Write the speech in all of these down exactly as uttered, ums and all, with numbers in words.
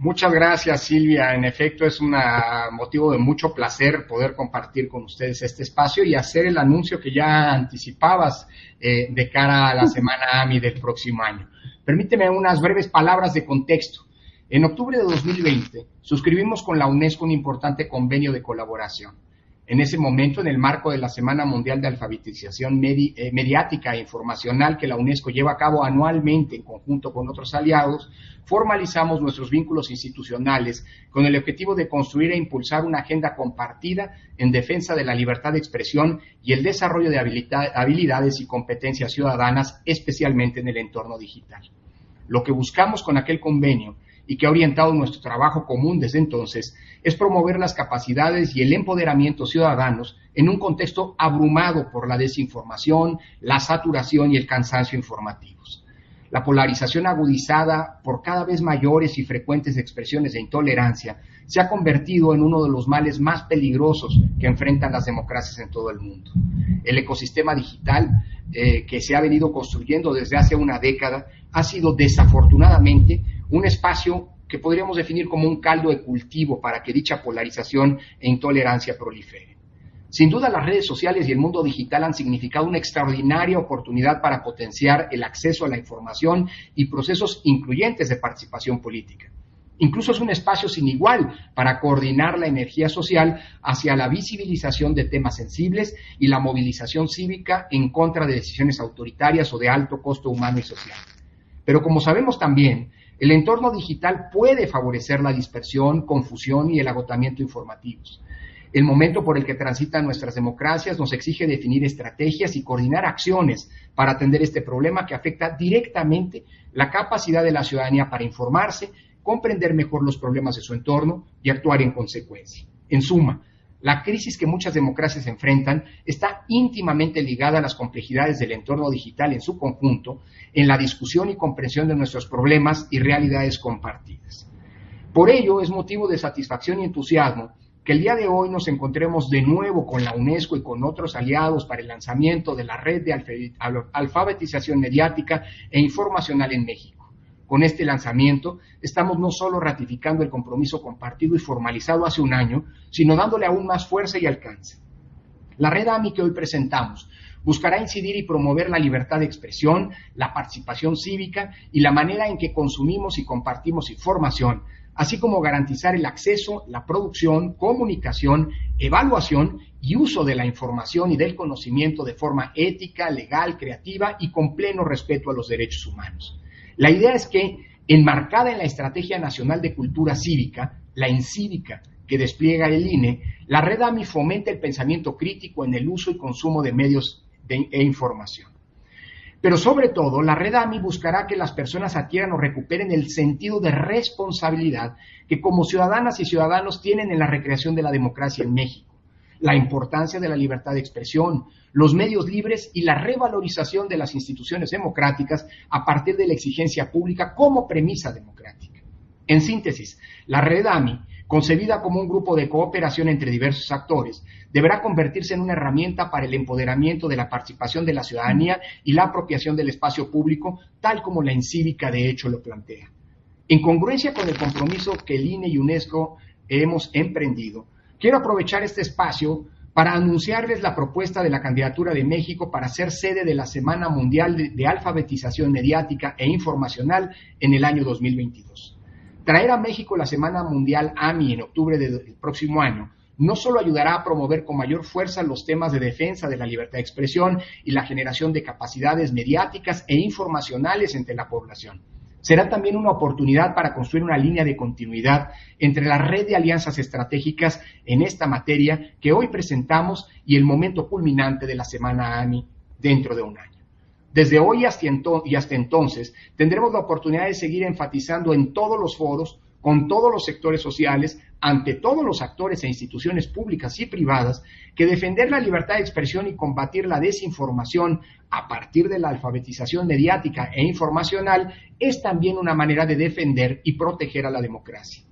Muchas gracias, Silvia. En efecto, es un motivo de mucho placer poder compartir con ustedes este espacio y hacer el anuncio que ya anticipabas eh, de cara a la Semana A M I del próximo año. Permíteme unas breves palabras de contexto. En octubre de dos mil veinte, suscribimos con la UNESCO un importante convenio de colaboración. En ese momento, en el marco de la Semana Mundial de Alfabetización Medi eh, Mediática e Informacional que la UNESCO lleva a cabo anualmente en conjunto con otros aliados, formalizamos nuestros vínculos institucionales con el objetivo de construir e impulsar una agenda compartida en defensa de la libertad de expresión y el desarrollo de habilidades y competencias ciudadanas, especialmente en el entorno digital. Lo que buscamos con aquel convenio y que ha orientado nuestro trabajo común desde entonces, es promover las capacidades y el empoderamiento ciudadanos en un contexto abrumado por la desinformación, la saturación y el cansancio informativos. La polarización agudizada por cada vez mayores y frecuentes expresiones de intolerancia se ha convertido en uno de los males más peligrosos que enfrentan las democracias en todo el mundo. El ecosistema digital eh, que se ha venido construyendo desde hace una década ha sido desafortunadamente un espacio que podríamos definir como un caldo de cultivo para que dicha polarización e intolerancia proliferen. Sin duda, las redes sociales y el mundo digital han significado una extraordinaria oportunidad para potenciar el acceso a la información y procesos incluyentes de participación política. Incluso es un espacio sin igual para coordinar la energía social hacia la visibilización de temas sensibles y la movilización cívica en contra de decisiones autoritarias o de alto costo humano y social. Pero como sabemos también, el entorno digital puede favorecer la dispersión, confusión y el agotamiento informativos. El momento por el que transitan nuestras democracias nos exige definir estrategias y coordinar acciones para atender este problema que afecta directamente la capacidad de la ciudadanía para informarse, comprender mejor los problemas de su entorno y actuar en consecuencia. En suma, la crisis que muchas democracias enfrentan está íntimamente ligada a las complejidades del entorno digital en su conjunto, en la discusión y comprensión de nuestros problemas y realidades compartidas. Por ello, es motivo de satisfacción y entusiasmo que el día de hoy nos encontremos de nuevo con la UNESCO y con otros aliados para el lanzamiento de la red de alfabetización mediática e informacional en México. Con este lanzamiento, estamos no solo ratificando el compromiso compartido y formalizado hace un año, sino dándole aún más fuerza y alcance. La red A M I que hoy presentamos buscará incidir y promover la libertad de expresión, la participación cívica y la manera en que consumimos y compartimos información, así como garantizar el acceso, la producción, comunicación, evaluación y uso de la información y del conocimiento de forma ética, legal, creativa y con pleno respeto a los derechos humanos. La idea es que, enmarcada en la Estrategia Nacional de Cultura Cívica, la ENCívica, que despliega el I N E, la red A M I fomenta el pensamiento crítico en el uso y consumo de medios de, e información. Pero sobre todo, la red A M I buscará que las personas adquieran o recuperen el sentido de responsabilidad que como ciudadanas y ciudadanos tienen en la recreación de la democracia en México, la importancia de la libertad de expresión, los medios libres y la revalorización de las instituciones democráticas a partir de la exigencia pública como premisa democrática. En síntesis, la red A M I, concebida como un grupo de cooperación entre diversos actores, deberá convertirse en una herramienta para el empoderamiento de la participación de la ciudadanía y la apropiación del espacio público, tal como la ENCívica de hecho lo plantea. En congruencia con el compromiso que el I N E y UNESCO hemos emprendido, quiero aprovechar este espacio para anunciarles la propuesta de la candidatura de México para ser sede de la Semana Mundial de, de Alfabetización Mediática e Informacional en el año dos mil veintidós. Traer a México la Semana Mundial A M I en octubre del próximo año no solo ayudará a promover con mayor fuerza los temas de defensa de la libertad de expresión y la generación de capacidades mediáticas e informacionales entre la población, será también una oportunidad para construir una línea de continuidad entre la red de alianzas estratégicas en esta materia que hoy presentamos y el momento culminante de la Semana A M I dentro de un año. Desde hoy hasta y hasta entonces tendremos la oportunidad de seguir enfatizando en todos los foros, con todos los sectores sociales, ante todos los actores e instituciones públicas y privadas, que defender la libertad de expresión y combatir la desinformación a partir de la alfabetización mediática e informacional es también una manera de defender y proteger a la democracia.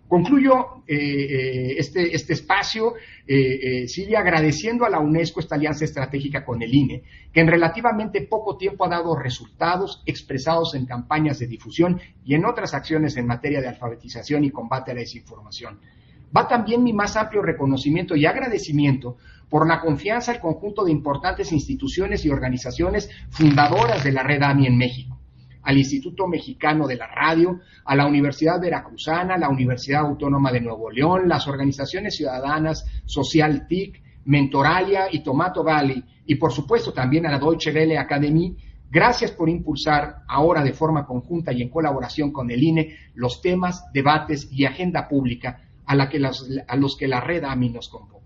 Concluyo eh, este, este espacio, eh, eh, Silvia, agradeciendo a la UNESCO esta alianza estratégica con el I N E, que en relativamente poco tiempo ha dado resultados expresados en campañas de difusión y en otras acciones en materia de alfabetización y combate a la desinformación. Va también mi más amplio reconocimiento y agradecimiento por la confianza al conjunto de importantes instituciones y organizaciones fundadoras de la red A M I en México, al Instituto Mexicano de la Radio, a la Universidad Veracruzana, la Universidad Autónoma de Nuevo León, las organizaciones ciudadanas Social T I C, Mentoralia y Tomato Valley, y por supuesto también a la Deutsche Welle Academy. Gracias por impulsar ahora de forma conjunta y en colaboración con el I N E los temas, debates y agenda pública a, la que las, a los que la red A M I nos convoca.